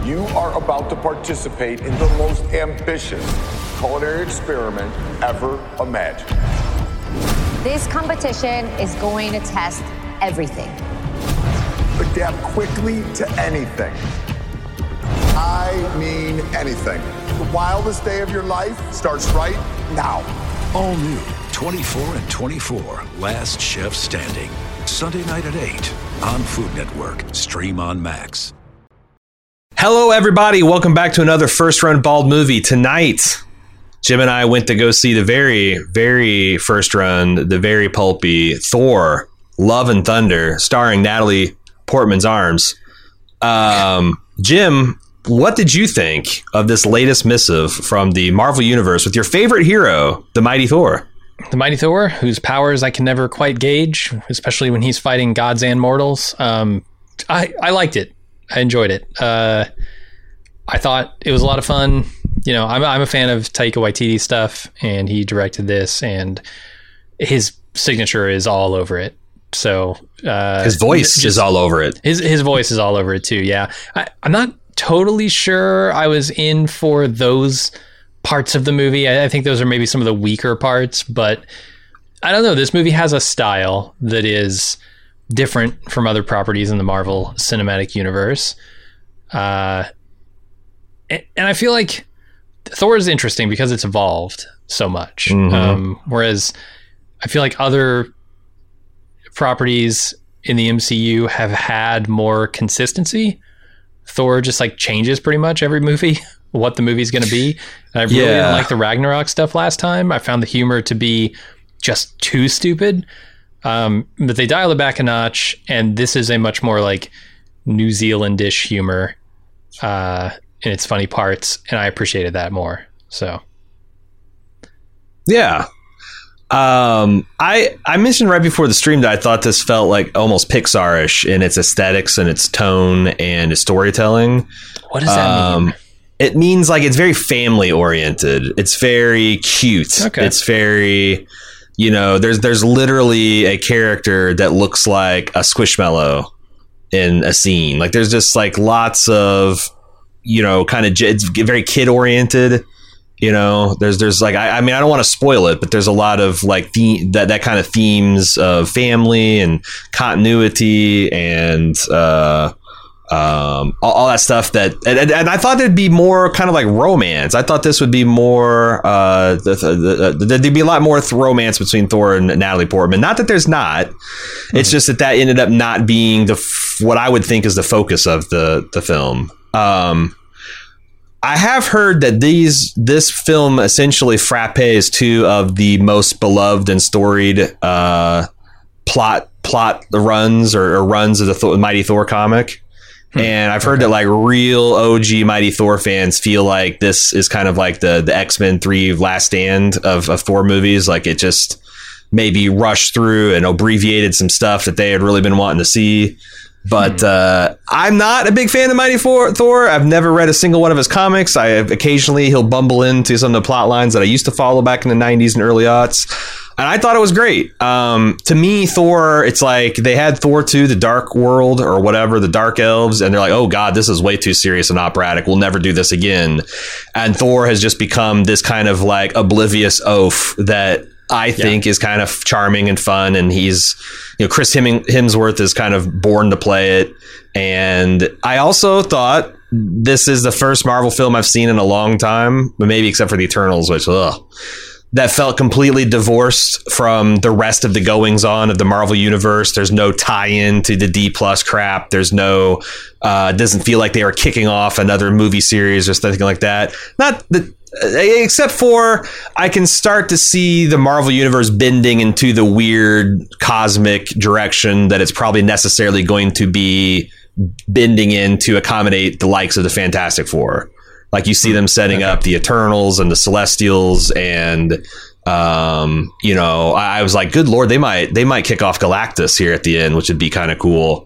You are about to participate in the most ambitious culinary experiment ever imagined. This competition is going to test everything. Adapt quickly to anything. I mean anything. The wildest day of your life starts right now. All new 24 and 24, Last Chef Standing. Sunday night at 8 on Food Network. Stream on Max. Hello, everybody. Welcome back to another First Run Bald movie. Tonight, Jim and I went to go see the very, very first run, the very pulpy Thor, Love and Thunder, starring Natalie Portman's Arms. Jim, what did you think of this latest missive from the Marvel Universe with your favorite hero, the Mighty Thor? The Mighty Thor, whose powers I can never quite gauge, especially when he's fighting gods and mortals. I liked it. I enjoyed it. I thought it was a lot of fun. You know, I'm a fan of Taika Waititi stuff, and he directed this, and his signature is all over it. So his voice is all over it. His voice is all over it too. Yeah, I'm not totally sure I was in for those parts of the movie. I think those are maybe some of the weaker parts, but I don't know. This movie has a style that is different from other properties in the Marvel Cinematic Universe. And I feel like Thor is interesting because it's evolved so much. Mm-hmm. Whereas I feel like other properties in the MCU have had more consistency. Thor just like changes pretty much every movie, what the movie's going to be. And I really didn't like the Ragnarok stuff last time. I found the humor to be just too stupid. But they dial it back a notch, and this is a much more like New Zealandish humor in its funny parts, and I appreciated that more. So, yeah. I mentioned right before the stream that I thought this felt like almost Pixar-ish in its aesthetics and its tone and its storytelling. What does that mean? It means like it's very family oriented. It's very cute. Okay. It's very, you know, there's literally a character that looks like a Squishmallow in a scene. Like there's just like lots of, you know, kind of, it's very kid oriented. You know, there's like, I mean, I don't want to spoil it, but there's a lot of like that kind of themes of family and continuity and all that stuff that, and I thought there'd be more kind of like romance. I thought this would be more, there'd be a lot more romance between Thor and Natalie Portman. Not that there's not, it's just that ended up not being what I would think is the focus of the film. I have heard that this film essentially frappes two of the most beloved and storied plot runs or runs of the Mighty Thor comic. And I've heard that like real OG Mighty Thor fans feel like this is kind of like the X-Men 3 Last Stand of Thor movies. Like it just maybe rushed through and abbreviated some stuff that they had really been wanting to see. But I'm not a big fan of Mighty Thor. I've never read a single one of his comics. Occasionally he'll bumble into some of the plot lines that I used to follow back in the 90s and early aughts. And I thought it was great. To me, Thor, it's like they had Thor 2, the Dark World or whatever, the Dark Elves. And they're like, oh, God, this is way too serious and operatic. We'll never do this again. And Thor has just become this kind of like oblivious oaf that I think is kind of charming and fun. And he's, you know, Chris Hemsworth is kind of born to play it. And I also thought this is the first Marvel film I've seen in a long time, but maybe except for the Eternals, which, that felt completely divorced from the rest of the goings on of the Marvel universe. There's no tie-in to the D+ crap. There's no, doesn't feel like they are kicking off another movie series or something like that. Not that, except for I can start to see the Marvel universe bending into the weird cosmic direction that it's probably necessarily going to be bending in to accommodate the likes of the Fantastic Four. Like you see them setting up the Eternals and the Celestials, and you know, I was like, good Lord, they might kick off Galactus here at the end, which would be kind of cool.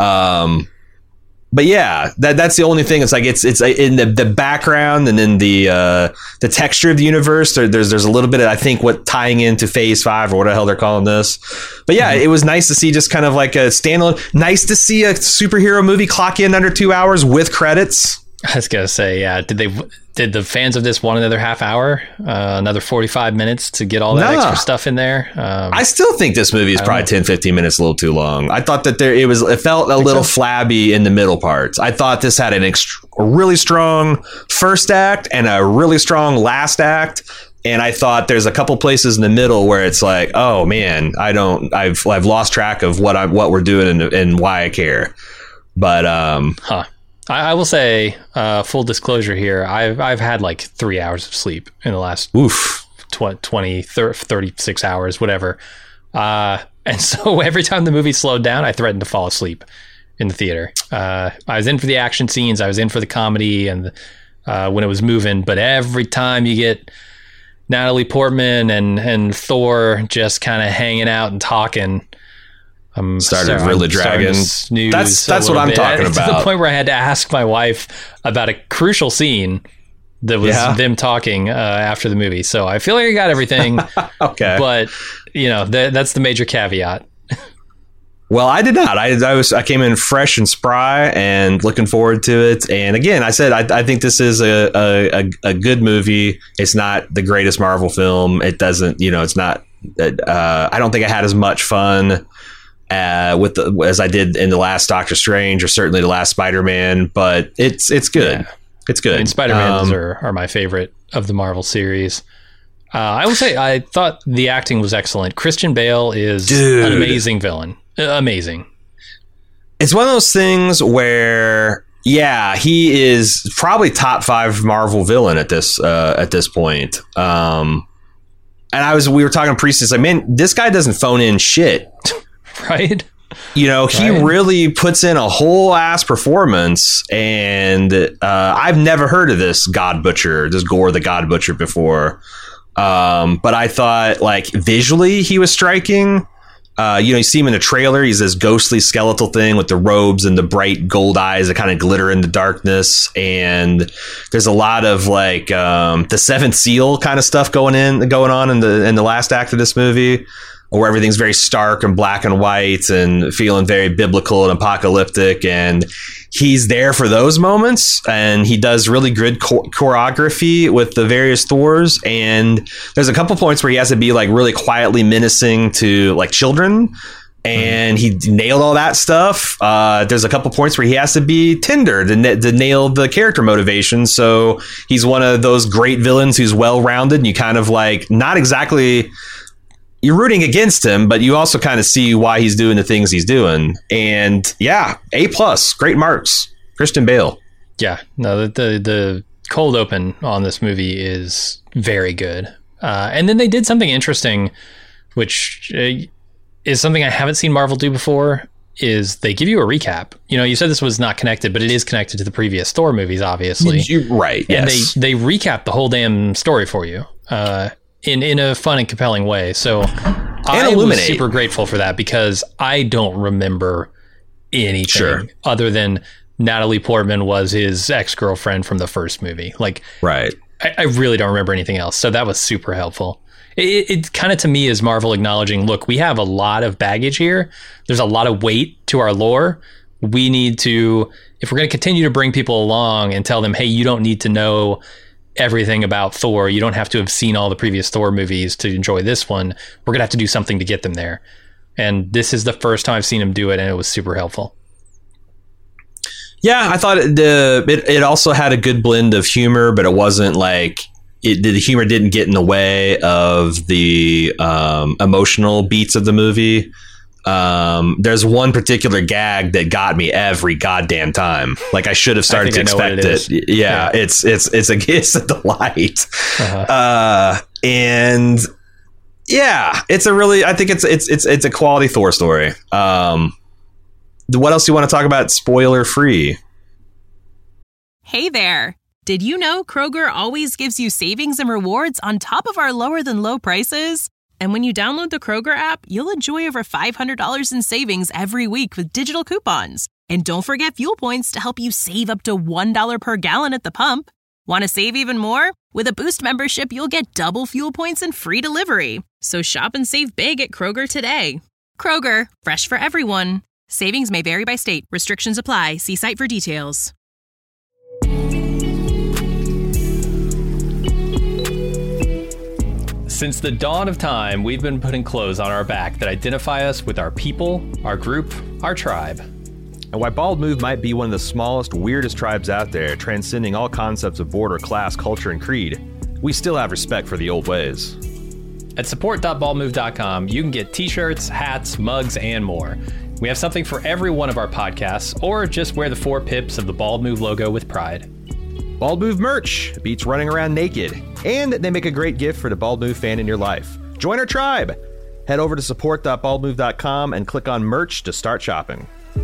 But yeah, that's the only thing. It's like it's in the background and in the texture of the universe. There's a little bit of, I think, what tying into Phase 5 or what the hell they're calling this. But yeah, it was nice to see just kind of like a standalone. Nice to see a superhero movie clock in under 2 hours with credits. I was gonna say, yeah. Did the fans of this want another half hour, another 45 minutes to get all that extra stuff in there? I still think this movie is probably 10, 15 minutes a little too long. I thought that it felt a little flabby in the middle parts. I thought this had a really strong first act and a really strong last act. And I thought there's a couple places in the middle where it's like, oh man, I've lost track of what we're doing and why I care. But I will say, full disclosure here, I've had like 3 hours of sleep in the last 20, 36 hours, whatever. And so every time the movie slowed down, I threatened to fall asleep in the theater. I was in for the action scenes, I was in for the comedy, and when it was moving. But every time you get Natalie Portman and Thor just kind of hanging out and talking, started really dragging. That's what I'm talking about. To the point where I had to ask my wife about a crucial scene that was them talking after the movie. So I feel like I got everything. Okay, but that's the major caveat. Well, I did not. I came in fresh and spry and looking forward to it. And again, I said I think this is a good movie. It's not the greatest Marvel film. It doesn't. It's not. I don't think I had as much fun as I did in the last Doctor Strange or certainly the last Spider-Man, but it's good. Yeah. It's good. I mean, Spider-Mans are my favorite of the Marvel series. I will say I thought the acting was excellent. Christian Bale is an amazing villain. Amazing. It's one of those things where, yeah, he is probably top 5 Marvel villain at this point. And we were talking previously, like, man, this guy doesn't phone in shit. Right? He really puts in a whole ass performance, and I've never heard of this God Butcher, this Gore the God Butcher before. But I thought, like, visually he was striking. You see him in the trailer. He's this ghostly skeletal thing with the robes and the bright gold eyes that kind of glitter in the darkness. And there's a lot of like the Seventh Seal kind of stuff going on in the last act of this movie, where everything's very stark and black and white and feeling very biblical and apocalyptic. And he's there for those moments, and he does really good choreography with the various Thors. And there's a couple points where he has to be like really quietly menacing to like children, and he nailed all that stuff. There's a couple points where he has to be tender to nail the character motivation. So he's one of those great villains who's well-rounded, and you kind of like not exactly... You're rooting against him, but you also kind of see why he's doing the things he's doing. And yeah, A+, great marks. Christian Bale. Yeah, no, the cold open on this movie is very good. And then they did something interesting, which is something I haven't seen Marvel do before, is they give you a recap. You said this was not connected, but it is connected to the previous Thor movies, obviously. Right, yes. And they recap the whole damn story for you. In a fun and compelling way. So I was super grateful for that, because I don't remember anything other than Natalie Portman was his ex-girlfriend from the first movie. Like, right. I really don't remember anything else. So that was super helpful. It kind of, to me, is Marvel acknowledging, look, we have a lot of baggage here. There's a lot of weight to our lore. We need to, if we're going to continue to bring people along and tell them, hey, you don't need to know everything about Thor, you don't have to have seen all the previous Thor movies to enjoy this one. We're gonna have to do something to get them there, and this is the first time I've seen him do it, and it was super helpful. Yeah, I thought it also had a good blend of humor, but it wasn't like the humor didn't get in the way of the emotional beats of the movie. There's one particular gag that got me every goddamn time. Like, I should have started to expect it. Yeah, it's a delight. And yeah, I think it's a quality Thor story. What else do you want to talk about spoiler free? Hey there. Did you know Kroger always gives you savings and rewards on top of our lower than low prices? And when you download the Kroger app, you'll enjoy over $500 in savings every week with digital coupons. And don't forget fuel points to help you save up to $1 per gallon at the pump. Want to save even more? With a Boost membership, you'll get double fuel points and free delivery. So shop and save big at Kroger today. Kroger, fresh for everyone. Savings may vary by state. Restrictions apply. See site for details. Since the dawn of time, we've been putting clothes on our back that identify us with our people, our group, our tribe. And while Bald Move might be one of the smallest, weirdest tribes out there, transcending all concepts of border, class, culture, and creed, we still have respect for the old ways. At support.baldmove.com, you can get t-shirts, hats, mugs, and more. We have something for every one of our podcasts, or just wear the 4 pips of the Bald Move logo with pride. Bald Move merch beats running around naked, and they make a great gift for the Bald Move fan in your life. Join our tribe! Head over to support.baldmove.com and click on merch to start shopping.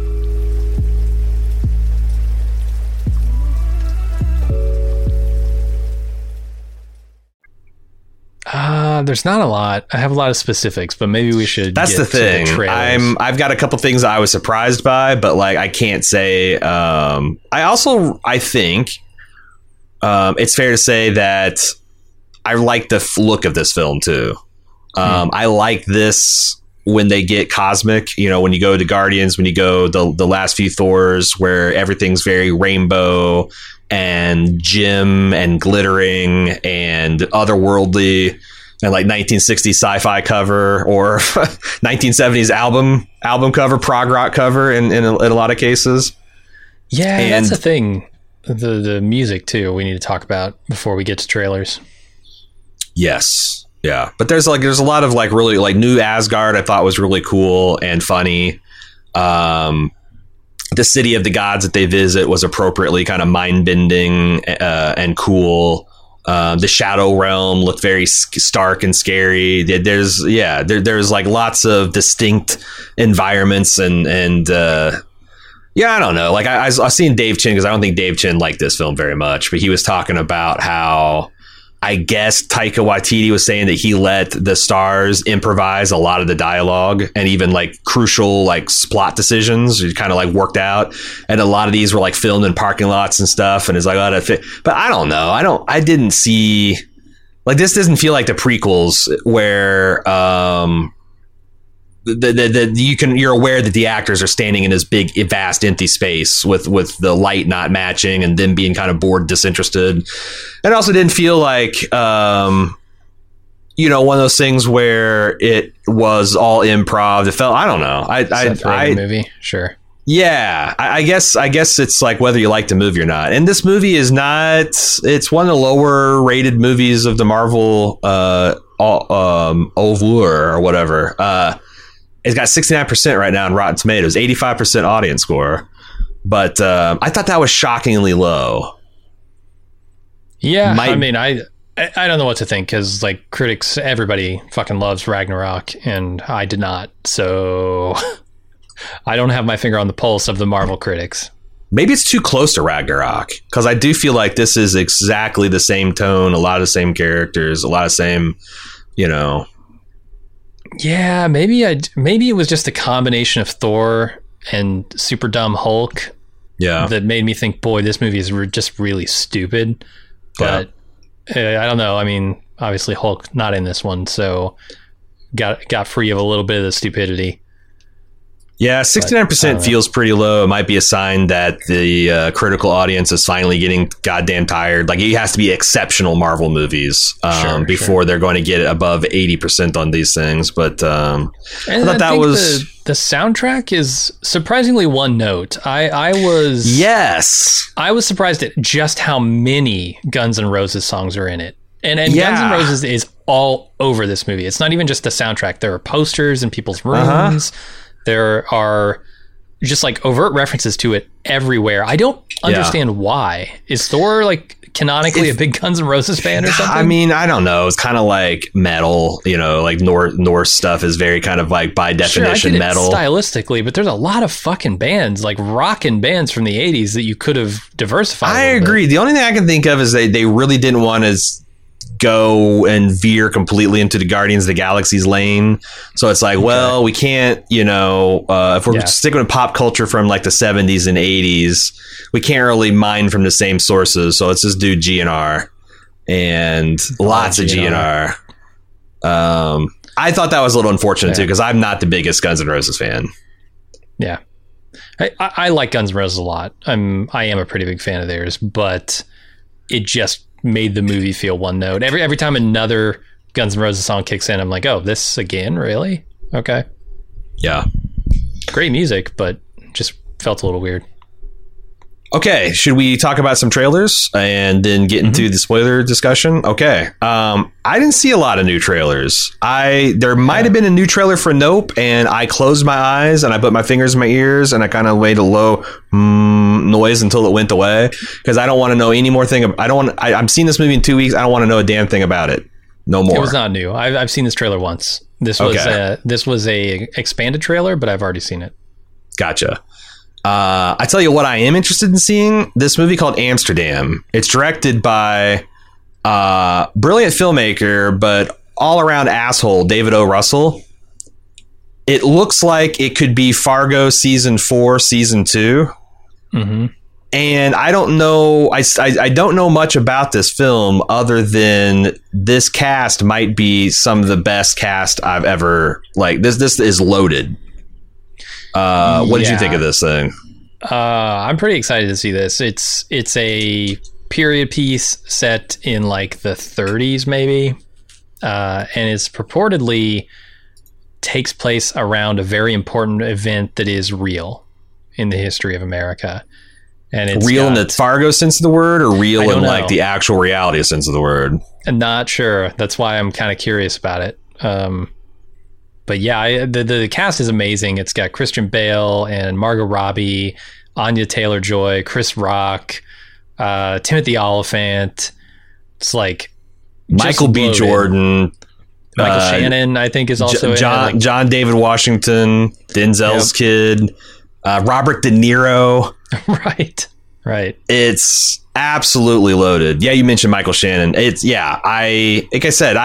There's not a lot. I have a lot of specifics, but maybe we should. That's get the thing. To the trailers. I've got a couple things I was surprised by, but like I can't say. I think it's fair to say that I like the look of this film too. I like this when they get cosmic. You know, when you go to Guardians, when you go the last few Thors, where everything's very rainbow and gem and glittering and otherworldly. And like 1960s sci-fi cover or 1970s album cover, prog rock cover in a lot of cases. Yeah, and that's the thing. The music too. We need to talk about before we get to trailers. Yes, yeah, but there's a lot of like really like New Asgard. I thought was really cool and funny. The city of the gods that they visit was appropriately kind of mind bending and cool. The Shadow Realm looked very stark and scary. There's like lots of distinct environments and I don't know. Like I seen Dave Chin, because I don't think Dave Chin liked this film very much, but he was talking about how I guess Taika Waititi was saying that he let the stars improvise a lot of the dialogue and even like crucial like plot decisions kind of like worked out. And a lot of these were like filmed in parking lots and stuff. And it's like, but I don't know. I didn't see like, this doesn't feel like the prequels where, you're aware that the actors are standing in this big, vast, empty space with the light not matching and them being kind of bored, disinterested. And also didn't feel like, one of those things where it was all improv. It felt, I don't know. Movie, sure. Yeah, I guess it's like whether you like the movie or not. And this movie is not. It's one of the lower rated movies of the Marvel Oeuvre or whatever. It's got 69% right now on Rotten Tomatoes, 85% audience score. But I thought that was shockingly low. Yeah, I mean, I don't know what to think, because like critics, everybody fucking loves Ragnarok, and I did not. So I don't have my finger on the pulse of the Marvel critics. Maybe it's too close to Ragnarok, because I do feel like this is exactly the same tone, a lot of the same characters, a lot of same, Yeah, maybe it was just a combination of Thor and super dumb Hulk. Yeah, that made me think, boy, this movie is just really stupid. But I don't know. I mean, obviously Hulk not in this one, so got free of a little bit of the stupidity. Yeah, 69% feels pretty low. It might be a sign that the critical audience is finally getting goddamn tired. Like, it has to be exceptional Marvel movies before they're going to get above 80% on these things. But I thought that was... The soundtrack is surprisingly one note. I was surprised at just how many Guns N' Roses songs are in it. And Guns N' Roses is all over this movie. It's not even just the soundtrack. There are posters in people's rooms. There are just like overt references to it everywhere. I don't understand why. Is Thor like canonically a big Guns N' Roses fan or something? I mean, I don't know. It's kind of like metal, like Norse stuff is very kind of like by definition metal. Stylistically, but there's a lot of fucking bands, like rockin' bands from the 80s that you could have diversified. I agree. The only thing I can think of is they really didn't want to go and veer completely into the Guardians of the Galaxy's lane. So it's like, well, we can't, if we're sticking with pop culture from like the 70s and 80s, we can't really mine from the same sources. So let's just do GNR and lots of GNR. I thought that was a little unfortunate too, because I'm not the biggest Guns N' Roses fan. Yeah. I like Guns N' Roses a lot. I am a pretty big fan of theirs, but it just made the movie feel one note. Every time another Guns N' Roses song kicks in. I'm like, oh, this again? Really? Okay. Yeah. Great music, but just felt a little weird. Okay, should we talk about some trailers and then get into the spoiler discussion? Okay. I didn't see a lot of new trailers. There might have been a new trailer for Nope, and I closed my eyes and I put my fingers in my ears and I kind of made a low noise until it went away, because I don't want to know any more thing. I'm seeing this movie in 2 weeks. I don't want to know a damn thing about it. No more. It was not new. I've seen this trailer once. This was a expanded trailer, but I've already seen it. Gotcha. I tell you what, I am interested in seeing this movie called Amsterdam. It's directed by brilliant filmmaker, but all around asshole, David O. Russell. It looks like it could be Fargo season 4, season 2. Mm-hmm. And I don't know. I don't know much about this film other than this cast might be some of the best cast I've ever This is loaded. What did you think of this thing? I'm pretty excited to see this. It's a period piece set in like the 30s, maybe, and it's purportedly takes place around a very important event that is real in the history of America. And it's real in the Fargo sense of the word, or real in like the actual reality sense of the word? I'm not sure. That's why I'm kind of curious about it. But yeah, the cast is amazing. It's got Christian Bale and Margot Robbie, Anya Taylor-Joy, Chris Rock, Timothy Olyphant. It's like Michael B. Jordan. Michael Shannon, I think, is also John David Washington, Denzel's kid, Robert De Niro. Right. It's absolutely loaded. Yeah, you mentioned Michael Shannon. Like I said,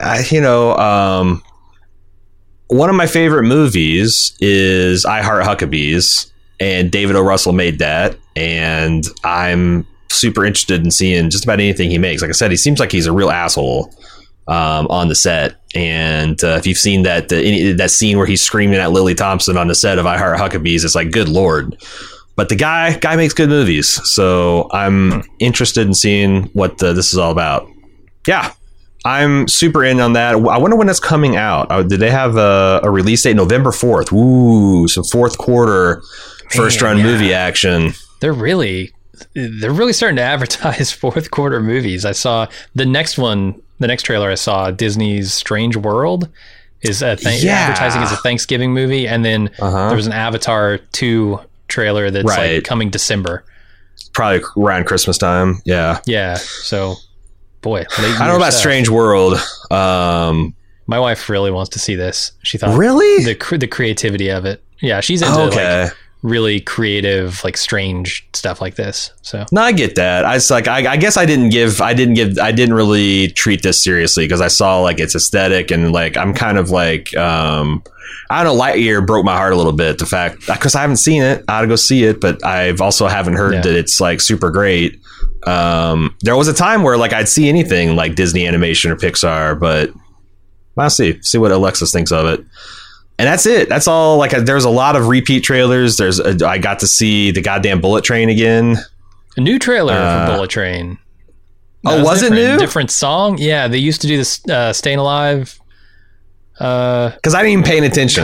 one of my favorite movies is I Heart Huckabees, and David O. Russell made that, and I'm super interested in seeing just about anything he makes. Like I said, he seems like he's a real asshole on the set, and if you've seen that scene where he's screaming at Lily Thompson on the set of I Heart Huckabees, it's like, good lord. But the guy makes good movies, so I'm interested in seeing what this is all about. Yeah. I'm super in on that. I wonder when that's coming out. Did they have a release date? November 4th. Ooh, some fourth quarter first run movie action. They're really starting to advertise fourth quarter movies. I saw the next trailer I saw, Disney's Strange World, is advertising as a Thanksgiving movie. And then there was an Avatar 2 trailer that's like coming December. Probably around Christmas time. Yeah. Yeah. So... boy, I don't know about Strange World. My wife really wants to see this. She thought really the creativity of it. Yeah, she's into like really creative, like strange stuff like this. So no, I get that. I guess I didn't really treat this seriously because I saw like its aesthetic, and like I'm kind of like I don't know. Lightyear broke my heart a little bit. The fact, because I haven't seen it, I ought to go see it, but I've also haven't heard that it's like super great. There was a time where like I'd see anything like Disney animation or Pixar, but I'll see what Alexis thinks of it. And that's it. That's all. Like there's a lot of repeat trailers. I got to see the goddamn Bullet Train again. A new trailer for Bullet Train. Was it new? Different song. Yeah, they used to do this Staying Alive. Because I didn't even pay attention.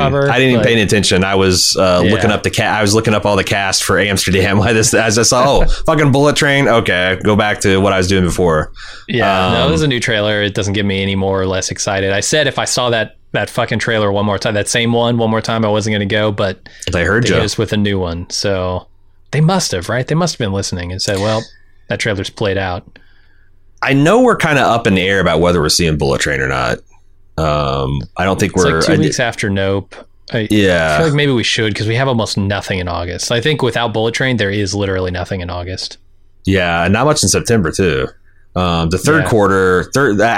I was looking up I was looking up all the cast for Amsterdam as I saw, fucking Bullet Train. Okay, go back to what I was doing before. Yeah, no, this is a new trailer. It doesn't get me any more or less excited. I said if I saw that fucking trailer one more time, that same one more time, I wasn't going to go. But they heard you just with a new one, so they must have, right? They must have been listening and said, "Well, that trailer's played out." I know we're kind of up in the air about whether we're seeing Bullet Train or not. I don't think it's like 2 weeks after Nope. I feel like maybe we should, because we have almost nothing in August. I think without Bullet Train, there is literally nothing in August. Yeah, not much in September too. The third quarter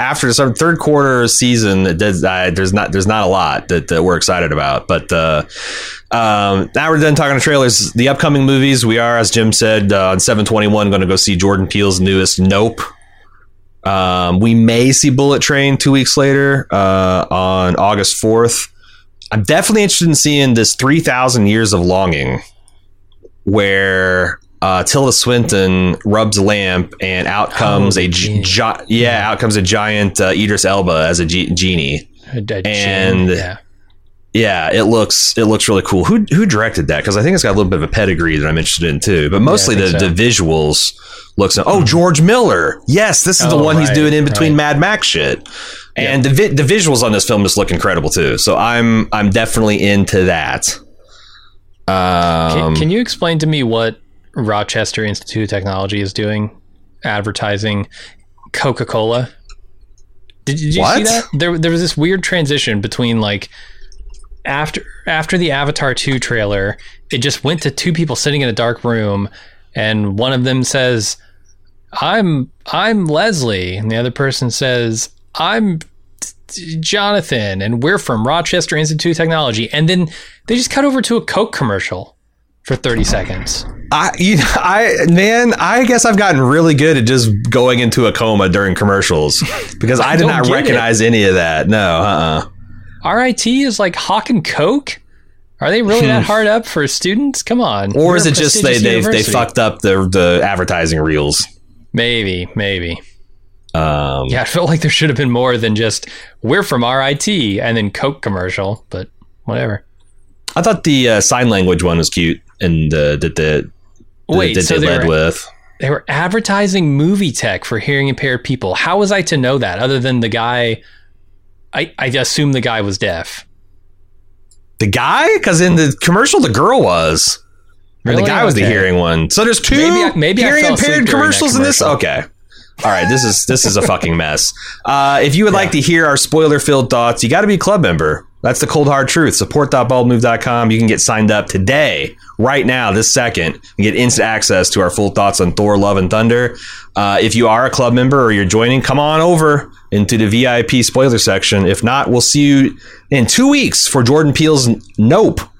season, there's not a lot that we're excited about. But now we're done talking to trailers. The upcoming movies, we are, as Jim said, on 7/21 going to go see Jordan Peele's newest Nope. We may see Bullet Train 2 weeks later on August 4th. I'm definitely interested in seeing this 3,000 Years of Longing, where Tilda Swinton rubs a lamp, and out comes out comes a giant Idris Elba as a genie. Yeah, it looks really cool. Who directed that? Because I think it's got a little bit of a pedigree that I'm interested in too. But mostly the visuals looks. George Miller. Yes, this is the one he's doing in between Mad Max shit. And the visuals on this film just look incredible too. So I'm definitely into that. Can you explain to me what Rochester Institute of Technology is doing? Advertising Coca-Cola. Did you see that? There was this weird transition between like after the Avatar 2 trailer, it just went to two people sitting in a dark room, and one of them says, I'm Leslie, and the other person says, I'm Jonathan, and we're from Rochester Institute of Technology. And then they just cut over to a Coke commercial for 30 seconds. I guess I've gotten really good at just going into a coma during commercials because I did not recognize any of that. No, RIT is like hawking Coke? Are they really that hard up for students? Come on. Or is it just they fucked up the advertising reels? Maybe. I felt like there should have been more than just we're from RIT and then Coke commercial, but whatever. I thought the sign language one was cute, and they led with. They were advertising movie tech for hearing impaired people. How was I to know that other than the guy? I assume the guy was deaf. The guy? Because in the commercial, the girl was. Really? The guy was the hearing one. So there's two hearing impaired commercials in this? Okay. All right, this is a fucking mess. If you would like to hear our spoiler-filled thoughts, you got to be a club member. That's the cold hard truth. Support.baldmove.com. You can get signed up today, right now, this second, and get instant access to our full thoughts on Thor, Love, and Thunder. If you are a club member or you're joining, come on over into the VIP spoiler section. If not, we'll see you in 2 weeks for Jordan Peele's Nope.